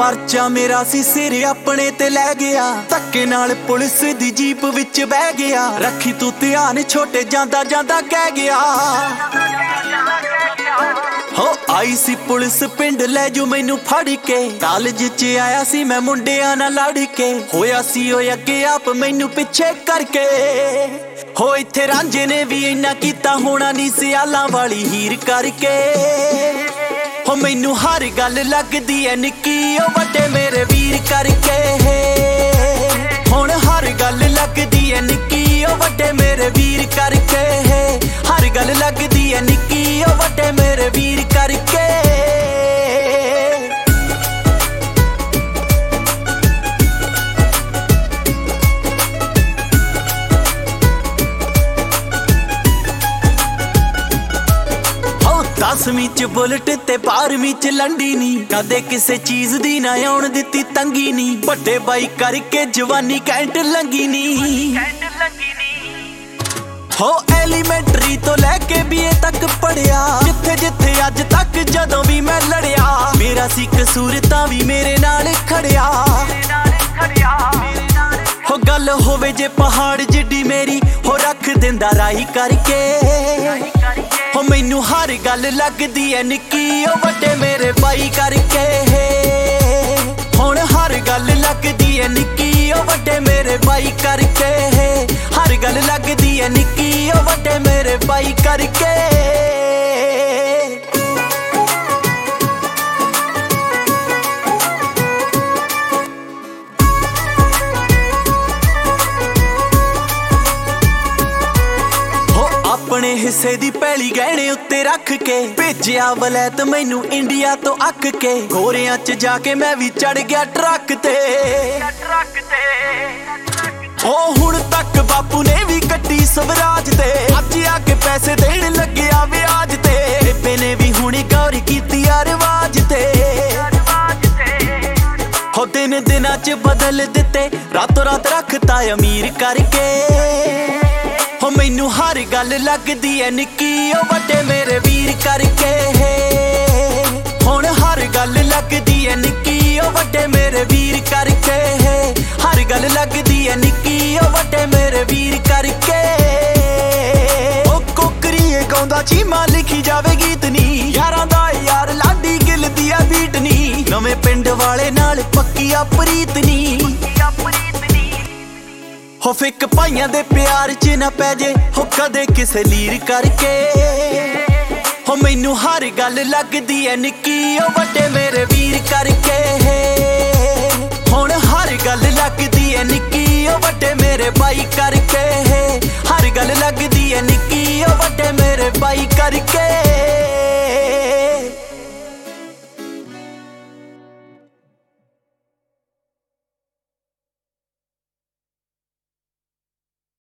परचा मेरा सी सिर अपने ते लै गया, धक्के नाल पुलिस दी जीप विच बह गया। रखी तू ध्यान छोटे जांदा जांदा कह गया। हो आई सी पुलिस पिंड लै जो मैनू फड़ के, कॉलेज च आया सी मैं मुंडियां नाल लड़ के। होया सी ओए अगे आप मैनू पिछे करके। हो इत्थे रांझे ने भी इन्ना कीता होना नी सियालां वाली हीर करके। हो मैनू हर गल लगदी है निक्की ओ वड्डे मेरे वीर करके। हुण हर गल लगदी है निक्की ओ वड्डे मेरे वीर करके। हर गल लगदी है निक्की ओ वड्डे मेरे वीर करके। दसवीं च बुलेट ते 12वीं च लंडी नी, कदे किसे चीज दी ना आउण दित्ती तंगी नी। बड़े बाई करके जवानी कैंट लंगी नी। हो एलीमेंटरी तो लैके बीए तक पढ़िया, जिथे जिथे अज तक जदों भी मैं लड़िया। मेरा सी कसूर तां भी मेरे नाल खड़िया। हो गल होवे जे पहाड़ जिड्डी मेरी, हो रख दिंदा राही करके। हो मैनू हर गल लगदी है निक्की ओ वड्डे मेरे बाई करके। हुण हर गल लगदी है निक्की ओ वड्डे मेरे बाई करके। हर गल लगदी है निक्की ओ वड्डे मेरे बाई करके। अपने हिस्से दी पैली गहने उत्ते रख के, भेजिया वलैत मैनू इंडिया तो अक के। गोरियां च जाके मैं भी चढ़ गया ट्रक ते। हो हुण तक बापू ने भी कट्टी स्वराज ते, अज आके पैसे देण लग्या ब्याज ते। बेबे ने भी हुणी गौर कीती रिवाज ते। हो दिन दिनां च बदल दिते, रातों रात रखता अमीर करके। हो मैनू हर गल लगदी है निक्की ओ वड्डे मेरे वीर करके। हुण हर गल लगदी है निक्की ओ वड्डे मेरे वीर करके। हर गल लगदी है निक्की ओ वड्डे मेरे वीर करके। ओ कोकरीए गाउंदा चीमा लिखी जावे गीत नी, यारां दा यार लाडी गिल दी आ बीट नी। नवें पिंड वाले नाल पक्की आ प्रीत नी। हो फिक भाइयां दे प्यार च ना पै जे, हो कदे किसे लीर करके। हो मैनू हर गल लगदी है निक्की ओ वड्डे मेरे वीर करके। हुण हर गल लगदी है निक्की ओ वड्डे मेरे बाई करके। हर गल लगदी है निक्की ओ वड्डे मेरे बाई करके।